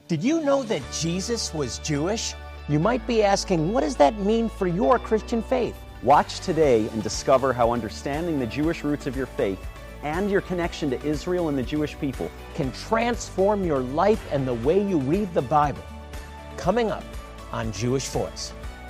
Did you know that Jesus was Jewish? You might be asking, what does that mean for your Christian faith? Watch today and discover how understanding the Jewish roots of your faith and your connection to Israel and the Jewish people Can transform your life and the way you read the Bible. Coming up on Jewish Voice.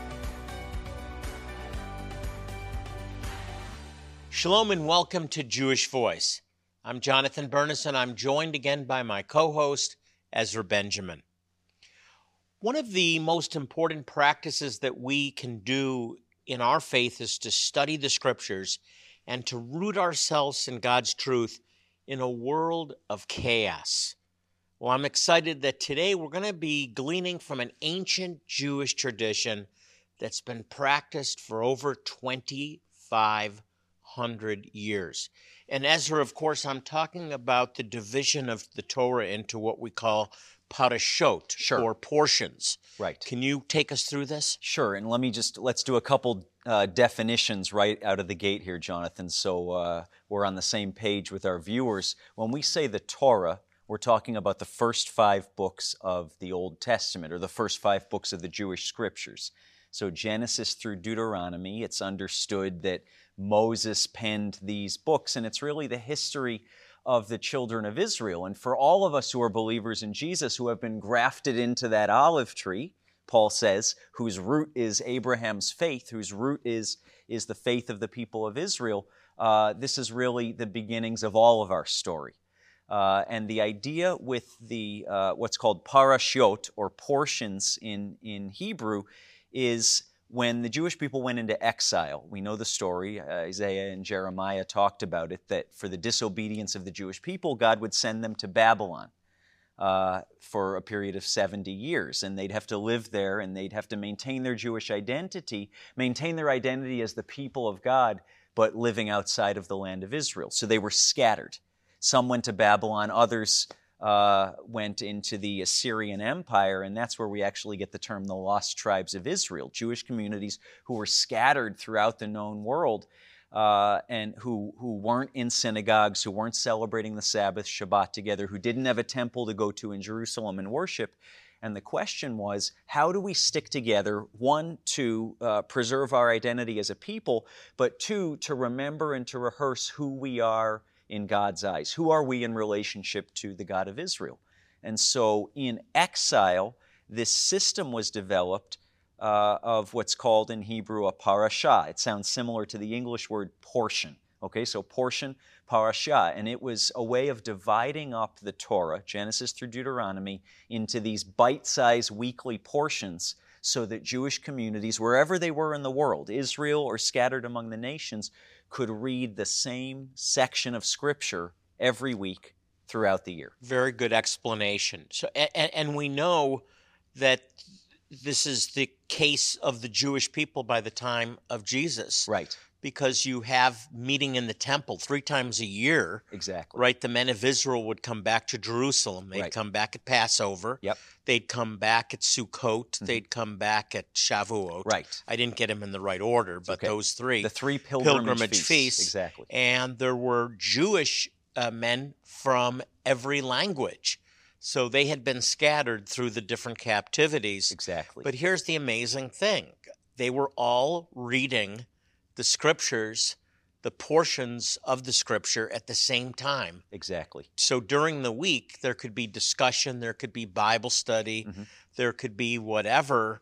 Shalom and welcome to Jewish Voice. I'm Jonathan Bernis and I'm joined again by my co-host, Ezra Benjamin. One of the most important practices that we can do in our faith is to study the Scriptures and to root ourselves in God's truth in a world of chaos. Well, I'm excited that today we're going to be gleaning from an ancient Jewish tradition that's been practiced for over 2,500 years. And Ezra, of course, I'm talking about the division of the Torah into what we call parashot, or portions. Right. Can you take us through this? Sure, and let's do a couple definitions right out of the gate here, Jonathan, so we're on the same page with our viewers. When we say the Torah, we're talking about the first 5 books of the Old Testament, or the first 5 books of the Jewish Scriptures. So Genesis through Deuteronomy, it's understood that Moses penned these books, and it's really the history of the children of Israel. And for all of us who are believers in Jesus, who have been grafted into that olive tree, Paul says, whose root is Abraham's faith, whose root is the faith of the people of Israel, this is really the beginnings of all of our story. And the idea with the what's called parashot, or portions in Hebrew, is when the Jewish people went into exile. We know the story. Isaiah and Jeremiah talked about it, that for the disobedience of the Jewish people, God would send them to Babylon for a period of 70 years. And they'd have to live there, and they'd have to maintain their Jewish identity, maintain their identity as the people of God, but living outside of the land of Israel. So they were scattered. Some went to Babylon, others went into the Assyrian Empire, and that's where we actually get the term the lost tribes of Israel, Jewish communities who were scattered throughout the known world and who weren't in synagogues, who weren't celebrating the Sabbath, Shabbat together, who didn't have a temple to go to in Jerusalem and worship. And the question was, how do we stick together, one, to preserve our identity as a people, but two, to remember and to rehearse who we are in God's eyes? Who are we in relationship to the God of Israel? And so in exile, this system was developed of what's called in Hebrew a parashah. It sounds similar to the English word portion. Okay, so portion, parashah. And it was a way of dividing up the Torah, Genesis through Deuteronomy, into these bite-sized weekly portions so that Jewish communities, wherever they were in the world, Israel or scattered among the nations, could read the same section of Scripture every week throughout the year. Very good explanation. So, and we know that this is the case of the Jewish people by the time of Jesus. Right. Because you have meeting in the temple 3 times a year. Exactly. Right? The men of Israel would come back to Jerusalem. They'd come back at Passover. Yep. They'd come back at Sukkot. Mm-hmm. They'd come back at Shavuot. Right. I didn't get them in the right order, but those 3. The 3 pilgrimage feasts. Exactly. And there were Jewish men from every language. So they had been scattered through the different captivities. Exactly. But here's the amazing thing. They were all reading the Scriptures, the portions of the Scripture at the same time. Exactly. So during the week, there could be discussion, there could be Bible study, there could be whatever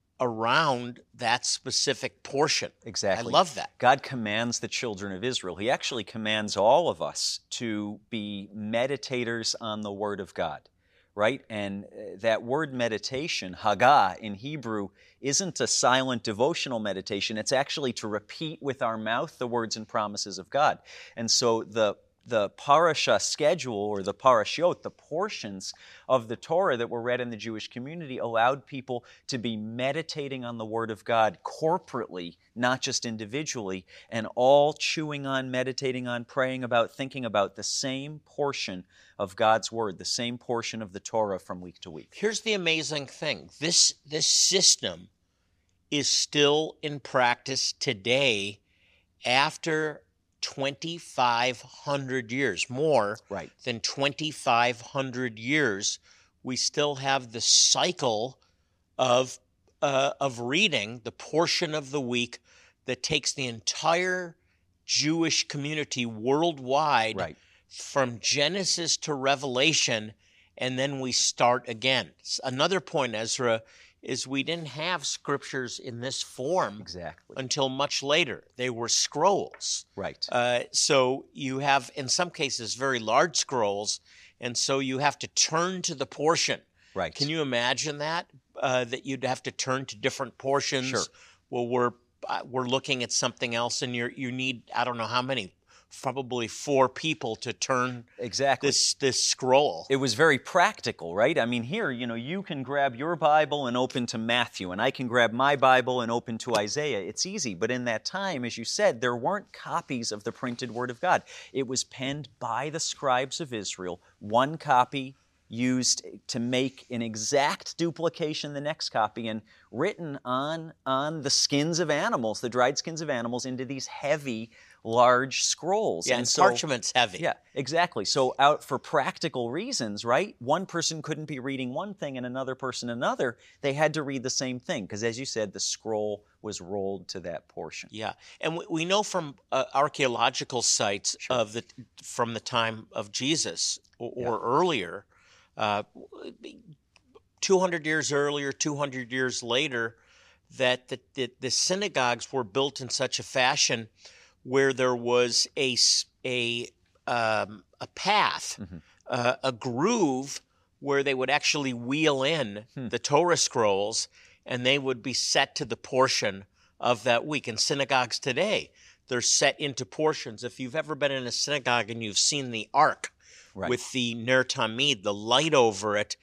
around that specific portion. Exactly. I love that. God commands the children of Israel. He actually commands all of us to be meditators on the Word of God, right? And that word meditation, hagah in Hebrew, isn't a silent devotional meditation. It's actually to repeat with our mouth the words and promises of God. And so the parasha schedule, or the parashot, the portions of the Torah that were read in the Jewish community, allowed people to be meditating on the Word of God corporately, not just individually, and all chewing on, meditating on, praying about, thinking about the same portion of God's Word, the same portion of the Torah from week to week. Here's the amazing thing. This system is still in practice today after 2,500 years, more than 2,500 years we still have the cycle of reading the portion of the week that takes the entire Jewish community worldwide Right. from Genesis to Revelation, and then we start again. Another point, Ezra, is we didn't have scriptures in this form Exactly. until much later. They were scrolls. Right. So you have, in some cases, very large scrolls, and so you have to turn to the portion. Right. Can you imagine that? That you'd have to turn to different portions? Sure. Well, we're looking at something else, and you need, I don't know how many, probably 4 people to turn Exactly. this scroll. It was very practical, right? I mean, here, you can grab your Bible and open to Matthew, and I can grab my Bible and open to Isaiah. It's easy. But in that time, as you said, there weren't copies of the printed Word of God. It was penned by the scribes of Israel, one copy used to make an exact duplication the next copy, and written on the skins of animals, the dried skins of animals, into these heavy, large scrolls. Yeah, and parchment's heavy. Yeah, exactly. So out for practical reasons, right? One person couldn't be reading one thing and another person another. They had to read the same thing because, as you said, the scroll was rolled to that portion. Yeah, and we know from archaeological sites from the time of Jesus or earlier, 200 years earlier, 200 years later, that the synagogues were built in such a fashion where there was a path, a groove where they would actually wheel in the Torah scrolls, and they would be set to the portion of that week. In synagogues today, they're set into portions. If you've ever been in a synagogue and you've seen the ark, Right. with the Ner Tamid, the light over it,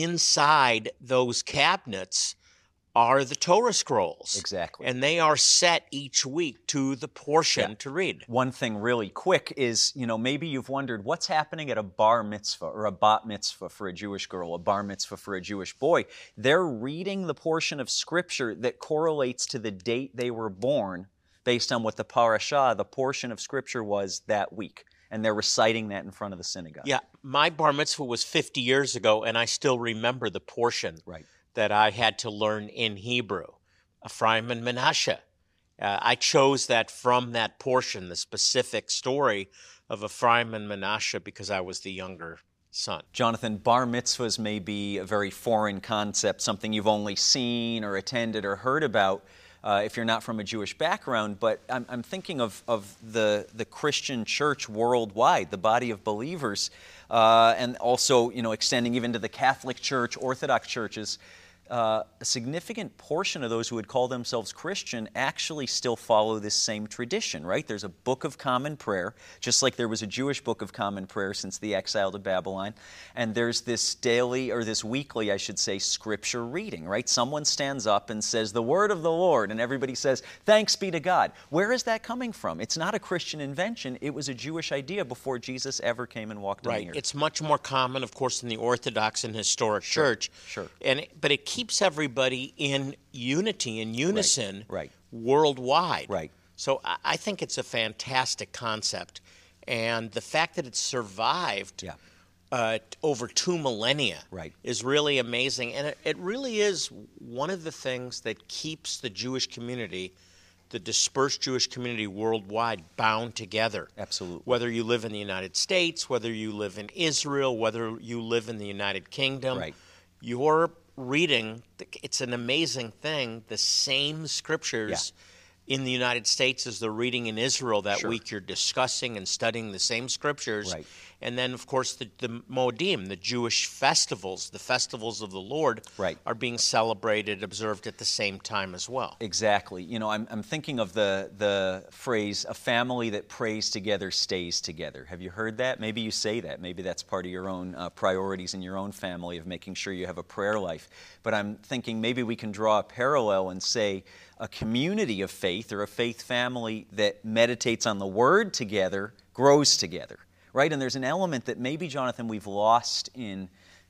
inside those cabinets are the Torah scrolls. Exactly. And they are set each week to the portion to read. One thing really quick is, maybe you've wondered what's happening at a bar mitzvah or a bat mitzvah for a Jewish girl, a bar mitzvah for a Jewish boy. They're reading the portion of Scripture that correlates to the date they were born based on what the parashah, the portion of Scripture, was that week. And they're reciting that in front of the synagogue. Yeah, my bar mitzvah was 50 years ago, and I still remember the portion that I had to learn in Hebrew, Ephraim and Manasseh. I chose that from that portion, the specific story of Ephraim and Manasseh, because I was the younger son. Jonathan, bar mitzvahs may be a very foreign concept, something you've only seen or attended or heard about. If you're not from a Jewish background, but I'm thinking of the Christian church worldwide, the body of believers, and also extending even to the Catholic Church, Orthodox churches. A significant portion of those who would call themselves Christian actually still follow this same tradition, right? There's a book of common prayer, just like there was a Jewish book of common prayer since the exile to Babylon. And there's this daily, or this weekly, I should say, scripture reading, right? Someone stands up and says, "The word of the Lord," and everybody says, "Thanks be to God." Where is that coming from? It's not a Christian invention. It was a Jewish idea before Jesus ever came and walked on the earth. Right. It's much more common, of course, in the Orthodox and historic church. Sure. But it keeps everybody in unity, in unison, Right. worldwide. Right. So I think it's a fantastic concept. And the fact that it's survived over 2 millennia is really amazing. And it really is one of the things that keeps the Jewish community, the dispersed Jewish community worldwide, bound together. Absolutely. Whether you live in the United States, whether you live in Israel, whether you live in the United Kingdom, you're reading, it's an amazing thing, the same scriptures in the United States as they're reading in Israel that week. You're discussing and studying the same scriptures. And then, of course, the Moedim, the Jewish festivals, the festivals of the Lord, are being celebrated, observed at the same time as well. Exactly. I'm thinking of the phrase, "A family that prays together stays together." Have you heard that? Maybe you say that. Maybe that's part of your own priorities in your own family of making sure you have a prayer life. But I'm thinking maybe we can draw a parallel and say a community of faith or a faith family that meditates on the Word together grows together. Right? And there's an element that maybe, Jonathan, we've lost in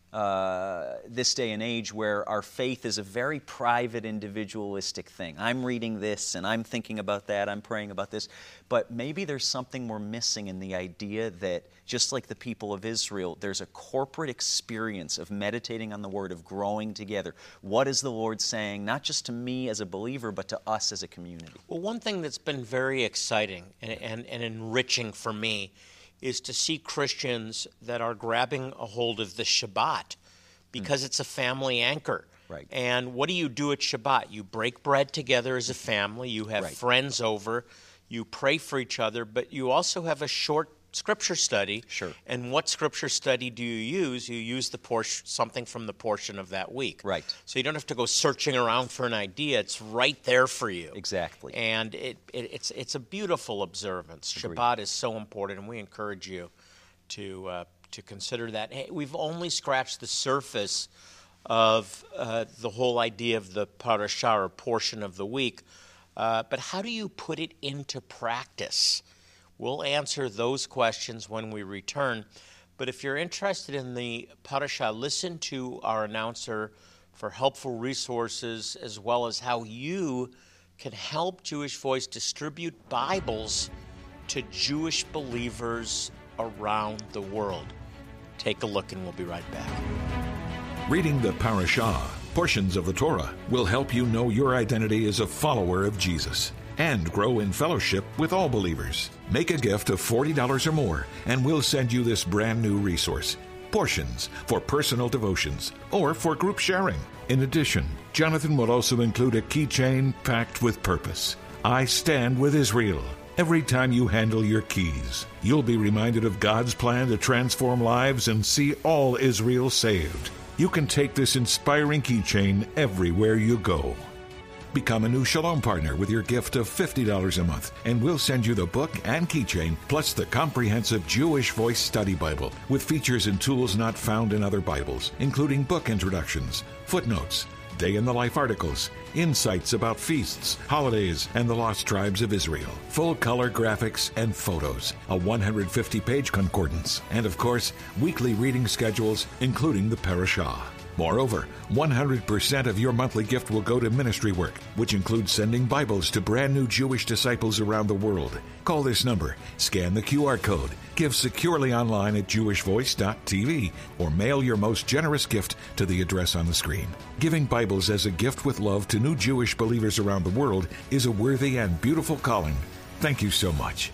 this day and age where our faith is a very private, individualistic thing. I'm reading this and I'm thinking about that, I'm praying about this, but maybe there's something we're missing in the idea that just like the people of Israel, there's a corporate experience of meditating on the Word, of growing together. What is the Lord saying, not just to me as a believer, but to us as a community? Well, one thing that's been very exciting and enriching for me is to see Christians that are grabbing a hold of the Shabbat because it's a family anchor. Right. And what do you do at Shabbat? You break bread together as a family. You have friends over. You pray for each other, but you also have a short Scripture study. Sure. And what Scripture study do you use? You use the something from the portion of that week. Right. So you don't have to go searching around for an idea. It's right there for you. Exactly. And it's a beautiful observance. Agreed. Shabbat is so important, and we encourage you to consider that. Hey, we've only scratched the surface of the whole idea of the parashah, or portion of the week. But how do you put it into practice? We'll answer those questions when we return. But if you're interested in the parashah, listen to our announcer for helpful resources, as well as how you can help Jewish Voice distribute Bibles to Jewish believers around the world. Take a look, and we'll be right back. Reading the parashah, portions of the Torah, will help you know your identity as a follower of Jesus and grow in fellowship with all believers. Make a gift of $40 or more, and we'll send you this brand new resource, Portions, for personal devotions or for group sharing. In addition, Jonathan will also include a keychain packed with purpose. I stand with Israel. Every time you handle your keys, you'll be reminded of God's plan to transform lives and see all Israel saved. You can take this inspiring keychain everywhere you go. Become a new Shalom partner with your gift of $50 a month, and we'll send you the book and keychain, plus the comprehensive Jewish Voice Study Bible with features and tools not found in other Bibles, including book introductions, footnotes, day-in-the-life articles, insights about feasts, holidays, and the lost tribes of Israel, full-color graphics and photos, a 150-page concordance, and, of course, weekly reading schedules, including the parashah. Moreover, 100% of your monthly gift will go to ministry work, which includes sending Bibles to brand new Jewish disciples around the world. Call this number, scan the QR code, give securely online at jewishvoice.tv, or mail your most generous gift to the address on the screen. Giving Bibles as a gift with love to new Jewish believers around the world is a worthy and beautiful calling. Thank you so much.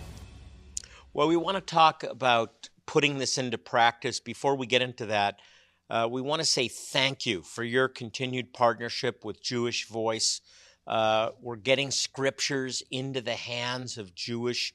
Well, we want to talk about putting this into practice. Before we get into that, we want to say thank you for your continued partnership with Jewish Voice. We're getting scriptures into the hands of Jewish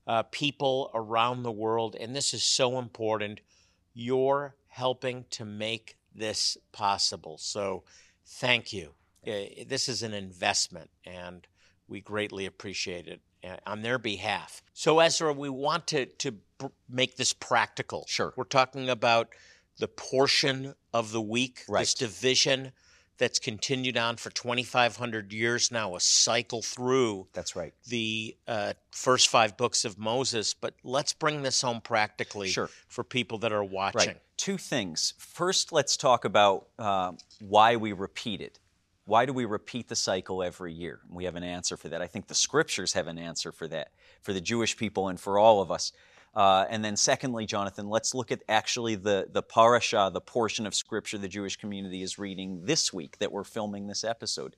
people around the world, and this is so important. You're helping to make this possible. So thank you. This is an investment, and we greatly appreciate it on their behalf. So, Ezra, we want to make this practical. Sure. We're talking about the portion of the week, right. This division that's continued on for 2,500 years now, a cycle through That's right. the first 5 books of Moses. But let's bring this home practically Sure. for people that are watching. Right. 2 things. First, let's talk about why we repeat it. Why do we repeat the cycle every year? We have an answer for that. I think the Scriptures have an answer for that, for the Jewish people and for all of us. And then secondly, Jonathan, let's look at actually the parashah, the portion of Scripture the Jewish community is reading this week that we're filming this episode.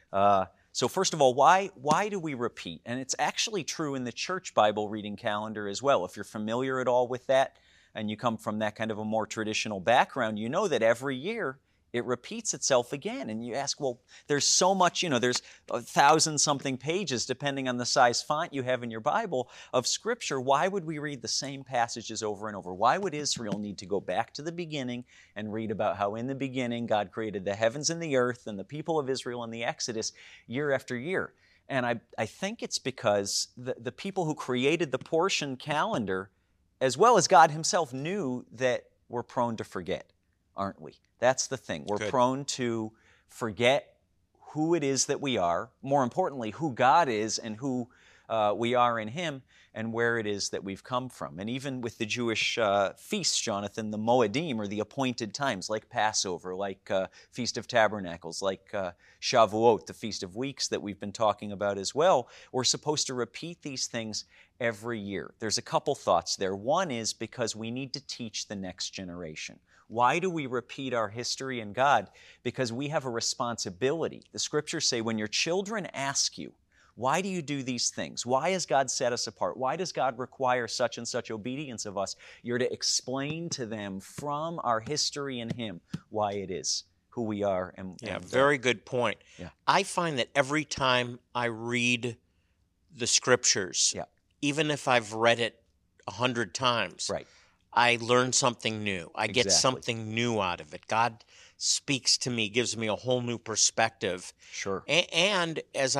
So first of all, why do we repeat? And it's actually true in the church Bible reading calendar as well. If you're familiar at all with that and you come from that kind of a more traditional background, you know that every year it repeats itself again. And you ask, well, there's so much, there's 1,000-something pages, depending on the size font you have in your Bible, of Scripture. Why would we read the same passages over and over? Why would Israel need to go back to the beginning and read about how in the beginning God created the heavens and the earth and the people of Israel in the Exodus year after year? And I think it's because the people who created the portion calendar, as well as God himself, knew that we're prone to forget, aren't we? That's the thing. We're prone to forget who it is that we are, more importantly, who God is and who we are in Him and where it is that we've come from. And even with the Jewish feasts, Jonathan, the Moedim, or the appointed times, like Passover, like Feast of Tabernacles, like Shavuot, the Feast of Weeks that we've been talking about as well, we're supposed to repeat these things every year. There's a couple thoughts there. One is because we need to teach the next generation. Why do we repeat our history in God? Because we have a responsibility. The Scriptures say when your children ask you, why do you do these things? Why has God set us apart? Why does God require such and such obedience of us? You're to explain to them from our history in Him why it is who we are. Very good point. Yeah. I find that every time I read the Scriptures, even if I've read it 100 times, right, I learn something new. I get Exactly. something new out of it. God speaks to me, gives me a whole new perspective. Sure. And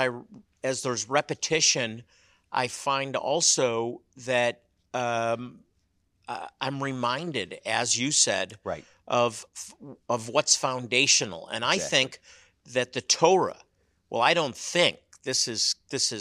as there's repetition, I find also that I'm reminded, as you said, Right. of what's foundational. And I Exactly. think that the Torah, well, I don't think, this is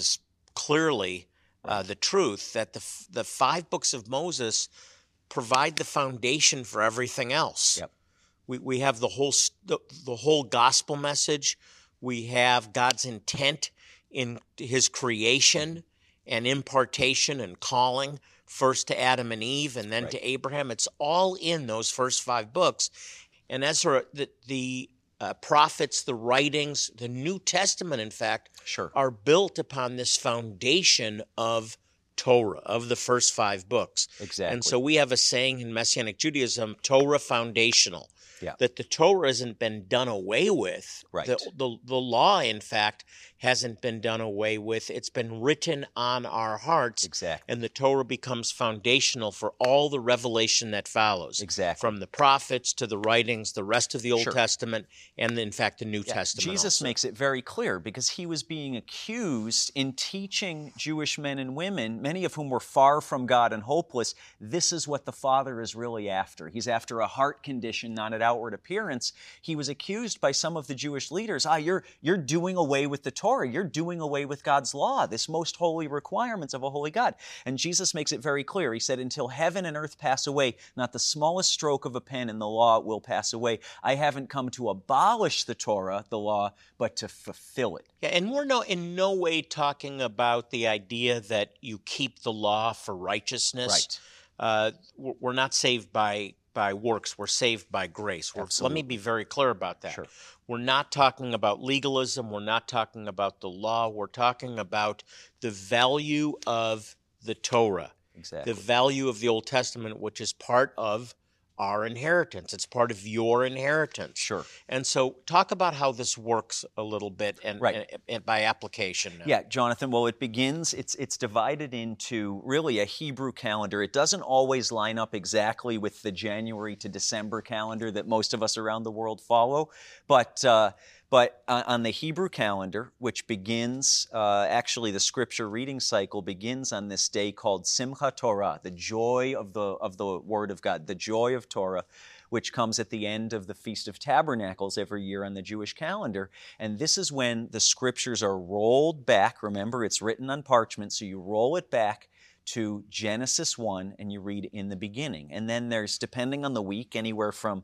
clearly the truth, that the 5 books of Moses provide the foundation for everything else. Yep. We have the whole gospel message. We have God's intent in His creation and impartation and calling, first to Adam and Eve and then Right. to Abraham. It's all in those first 5 books. And Ezra, the prophets, the writings, the New Testament, in fact, Sure. are built upon this foundation of Torah, of the first 5 books. Exactly. And so we have a saying in Messianic Judaism, Torah foundational, Yeah. that the Torah hasn't been done away with. Right. The law, in fact, hasn't been done away with. It's been written on our hearts. Exactly. And the Torah becomes foundational for all the revelation that follows. Exactly. From the prophets to the writings, the rest of the Old Sure. Testament, and in fact the New Yeah, Testament Jesus also. makes it very clear because he was being accused in teaching Jewish men and women, many of whom were far from God and hopeless. This is what the Father is really after. He's after a heart condition, not an outward appearance. He was accused by some of the Jewish leaders. You're doing away with the Torah. You're doing away with God's law, this most holy requirements of a holy God. And Jesus makes it very clear. He said, until heaven and earth pass away, not the smallest stroke of a pen in the law will pass away. I haven't come to abolish the Torah, the law, but to fulfill it. Yeah, and we're in no way talking about the idea that you keep the law for righteousness. Right. We're not saved by works. We're saved by grace. Let Absolutely. me be very clear about that. Sure. We're not talking about legalism. We're not talking about the law. We're talking about the value of the Torah, Exactly. the value of the Old Testament, which is part of our inheritance. It's part of your inheritance. Sure. And so talk about how this works a little bit and, Right. and by application now. Yeah, Jonathan, well, it begins, it's divided into really a Hebrew calendar. It doesn't always line up exactly with the January to December calendar that most of us around the world follow, but on the Hebrew calendar, which begins, actually the scripture reading cycle begins on this day called Simchat Torah, the joy of the Word of God, the joy of Torah, which comes at the end of the Feast of Tabernacles every year on the Jewish calendar. And this is when the scriptures are rolled back. Remember, it's written on parchment, so you roll it back to Genesis 1 and you read in the beginning. And then there's, depending on the week, anywhere from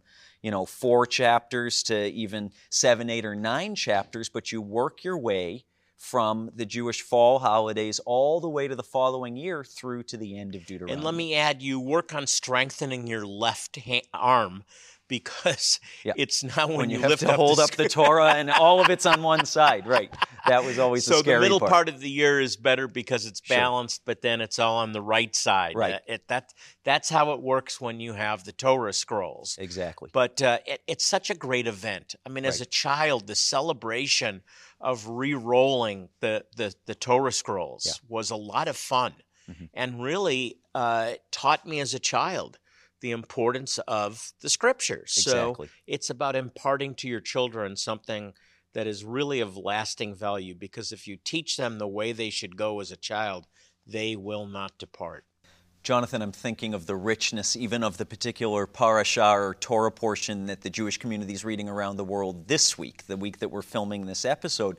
4 chapters to even 7, 8, or 9 chapters, but you work your way from the Jewish fall holidays all the way to the following year through to the end of Deuteronomy. And let me add, you work on strengthening your left arm because Yeah. it's not when you you lift have to hold the up the Torah and all of it's on one side, right? That was always the So scary the middle part. part of the year is better because it's Sure. balanced, but then it's all on the right side. Right. That's how it works when you have the Torah scrolls. Exactly. But it's such a great event. I mean, as Right. a child, the celebration of re-rolling the Torah scrolls Yeah. was a lot of fun, and really taught me as a child the importance of the Scriptures. Exactly. So it's about imparting to your children something that is really of lasting value, because if you teach them the way they should go as a child, they will not depart. Jonathan, I'm thinking of the richness even of the particular parashah or Torah portion that the Jewish community is reading around the world this week, the week that we're filming this episode.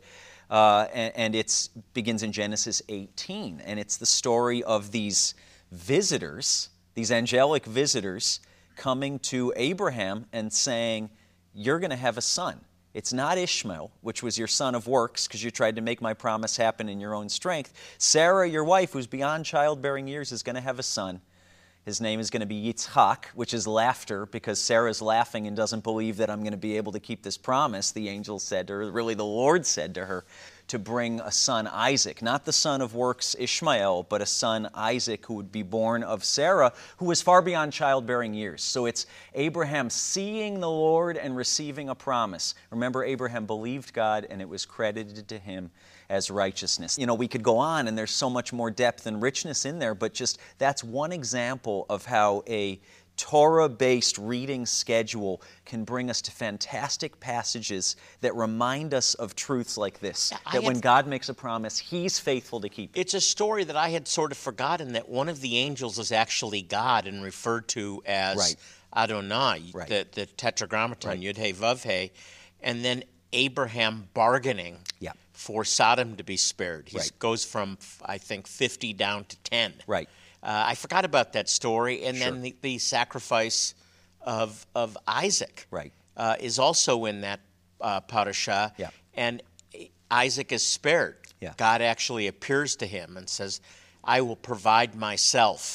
and it begins in Genesis 18. And it's the story of these visitors, these angelic visitors, coming to Abraham and saying, you're going to have a son. It's not Ishmael, which was your son of works, because you tried to make my promise happen in your own strength. Sarah, your wife, who's beyond childbearing years, is going to have a son. His name is going to be Yitzhak, which is laughter, because Sarah's laughing and doesn't believe that I'm going to be able to keep this promise. The angel said to her, really the Lord said to her, to bring a son Isaac, not the son of works Ishmael, but a son Isaac who would be born of Sarah, who was far beyond childbearing years. So it's Abraham seeing the Lord and receiving a promise. Remember, Abraham believed God and it was credited to him as righteousness. You know, we could go on and there's so much more depth and richness in there, but just that's one example of how a Torah-based reading schedule can bring us to fantastic passages that remind us of truths like this, that when God makes a promise, He's faithful to keep it. It's a story that I had sort of forgotten, that one of the angels is actually God and referred to as Adonai, the Tetragrammaton, Yud He Vav He, and then Abraham bargaining for Sodom to be spared. He goes from, I think, 50 down to 10. Right. I forgot about that story, and then the sacrifice of Isaac is also in that parasha, and Isaac is spared. God actually appears to him and says, I will provide myself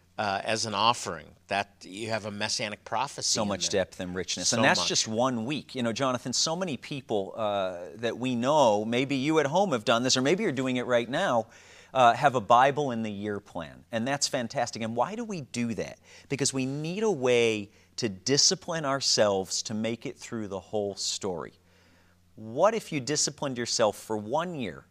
as an offering. That you have a messianic prophecy. So much depth and richness. And that's just 1 week. You know, Jonathan, so many people that we know, maybe you at home have done this, or maybe you're doing it right now, have a Bible in the year plan. And that's fantastic. And why do we do that? Because we need a way to discipline ourselves to make it through the whole story. What if you disciplined yourself for 1 year,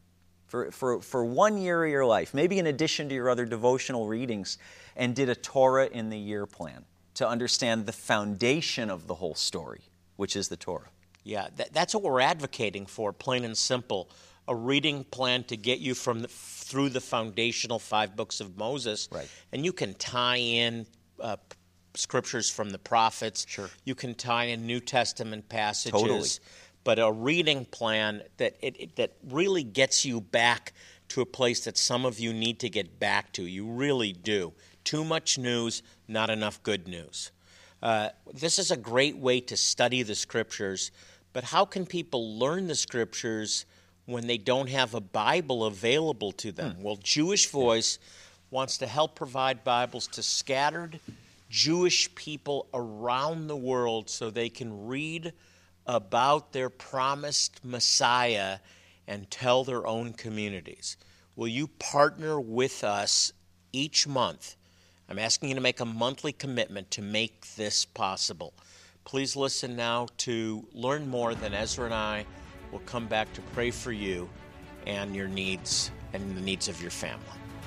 for 1 year of your life, maybe in addition to your other devotional readings, and did a Torah in the year plan to understand the foundation of the whole story, which is the Torah? Yeah, that's what we're advocating for, plain and simple. A reading plan to get you through the foundational 5 books of Moses. And you can tie in scriptures from the prophets. You can tie in New Testament passages. But a reading plan that really gets you back to a place that some of you need to get back to. You really do. Too much news, not enough good news. This is a great way to study the Scriptures, but how can people learn the Scriptures when they don't have a Bible available to them? Well, Jewish Voice wants to help provide Bibles to scattered Jewish people around the world so they can read about their promised Messiah and tell their own communities. Will you partner with us each month? I'm asking you to make a monthly commitment to make this possible. Please listen now to learn more. Then Ezra and I will come back to pray for you and your needs and the needs of your family.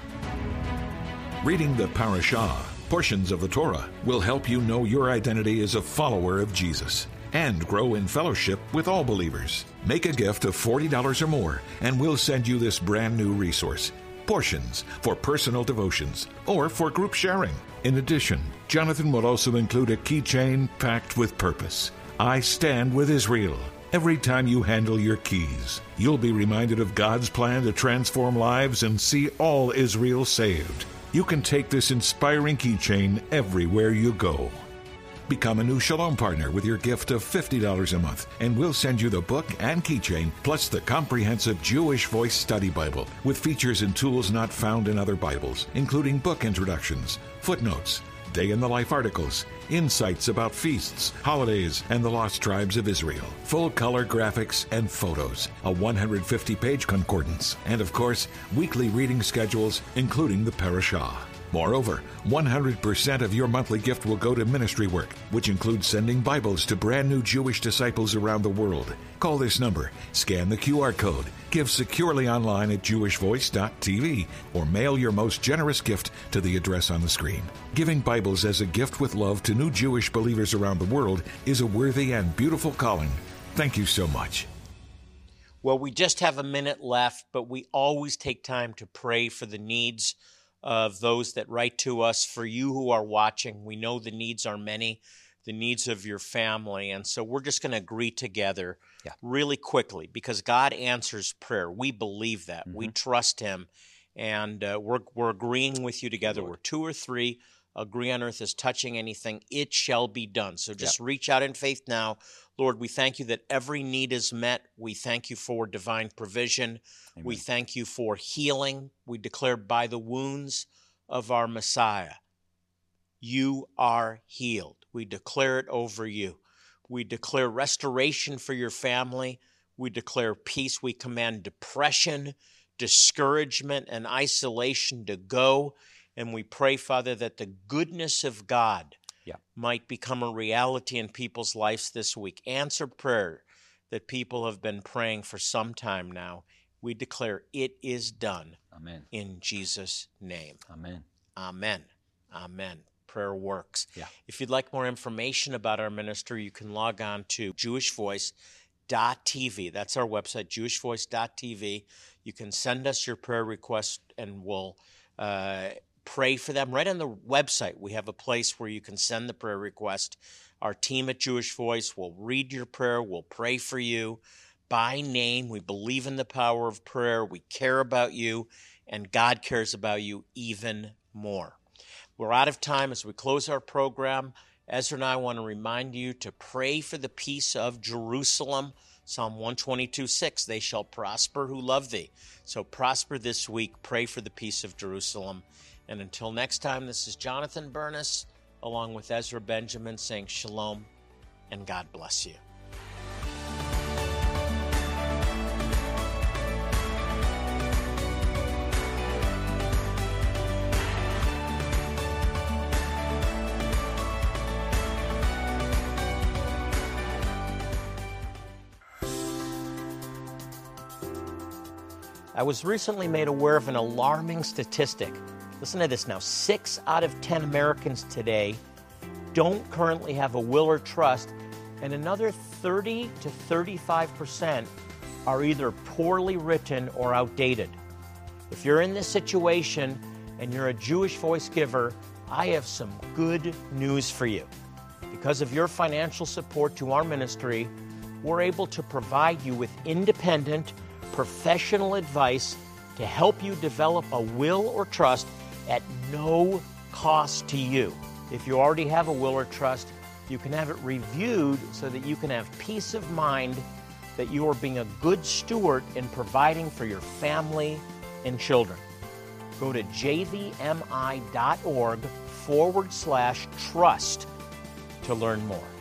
Reading the parashah, portions of the Torah, will help you know your identity as a follower of Jesus and grow in fellowship with all believers. Make a gift of $40 or more, and we'll send you this brand new resource, Portions, for personal devotions or for group sharing. In addition, Jonathan will also include a keychain packed with purpose. I stand with Israel. Every time you handle your keys, you'll be reminded of God's plan to transform lives and see all Israel saved. You can take this inspiring keychain everywhere you go. Become a new Shalom partner with your gift of $50 a month, and we'll send you the book and keychain, plus the comprehensive Jewish Voice Study Bible with features and tools not found in other Bibles, including book introductions, footnotes, day-in-the-life articles, insights about feasts, holidays, and the lost tribes of Israel, full-color graphics and photos, a 150-page concordance, and, of course, weekly reading schedules, including the parashah. Moreover, 100% of your monthly gift will go to ministry work, which includes sending Bibles to brand new Jewish disciples around the world. Call this number, scan the QR code, give securely online at jewishvoice.tv, or mail your most generous gift to the address on the screen. Giving Bibles as a gift with love to new Jewish believers around the world is a worthy and beautiful calling. Thank you so much. Well, we just have a minute left, but we always take time to pray for the needs of those that write to us. For you who are watching, we know the needs are many. the needs of your family. And so we're just going to agree together really quickly, because God answers prayer. We believe that. We trust him. And we're agreeing with you together. Where 2 or 3 agree on earth is touching anything, it shall be done. So just reach out in faith now. Lord, we thank you that every need is met. We thank you for divine provision. Amen. We thank you for healing. We declare by the wounds of our Messiah, you are healed. We declare it over you. We declare restoration for your family. We declare peace. We command depression, discouragement, and isolation to go. And we pray, Father, that the goodness of God might become a reality in people's lives this week. Answer prayer that people have been praying for some time now. We declare it is done. Amen. In Jesus' name. Amen. Amen. Amen. Prayer works. Yeah. If you'd like more information about our ministry, you can log on to jewishvoice.tv. That's our website, jewishvoice.tv. You can send us your prayer request, and we'll pray for them. Right on the website, we have a place where you can send the prayer request. Our team at Jewish Voice will read your prayer. We'll pray for you by name. We believe in the power of prayer. We care about you, and God cares about you even more. We're out of time. As we close our program, Ezra and I want to remind you to pray for the peace of Jerusalem. Psalm 122:6, they shall prosper who love thee. So prosper this week. Pray for the peace of Jerusalem. And until next time, this is Jonathan Bernis, along with Ezra Benjamin, saying shalom and God bless you. I was recently made aware of an alarming statistic. Listen to this now. 6 out of 10 Americans today don't currently have a will or trust, and another 30 to 35% are either poorly written or outdated. If you're in this situation and you're a Jewish Voice giver, I have some good news for you. Because of your financial support to our ministry, we're able to provide you with independent, professional advice to help you develop a will or trust at no cost to you. If you already have a will or trust, you can have it reviewed so that you can have peace of mind that you are being a good steward in providing for your family and children. Go to jvmi.org/trust to learn more.